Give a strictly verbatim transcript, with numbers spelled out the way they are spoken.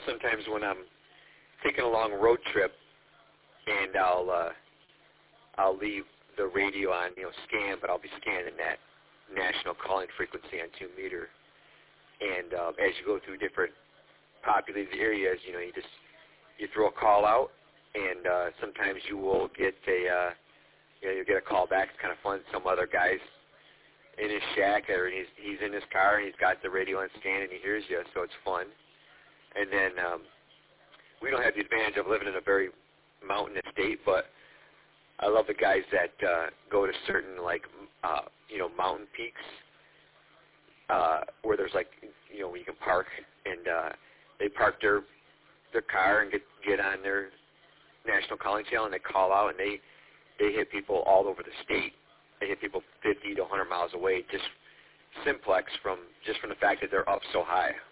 sometimes when I'm taking a long road trip, and I'll uh, I'll leave the radio on, you know, scan, but I'll be scanning that national calling frequency on two meter. And uh, as you go through different populated areas, you know, you just you throw a call out, and uh, sometimes you will get a uh, you know you get a call back. It's kind of fun. Some other guys in his shack, or he's he's in his car, and he's got the radio on scan, and he hears you, so it's fun. And then um, we don't have the advantage of living in a very mountainous state, but I love the guys that uh, go to certain, like, uh, you know, mountain peaks uh, where there's, like, you know, where you can park, and uh, they park their their car and get get on their national calling channel, and they call out, and they, they hit people all over the state. They hit people fifty to one hundred miles away, just simplex from just from the fact that they're up so high.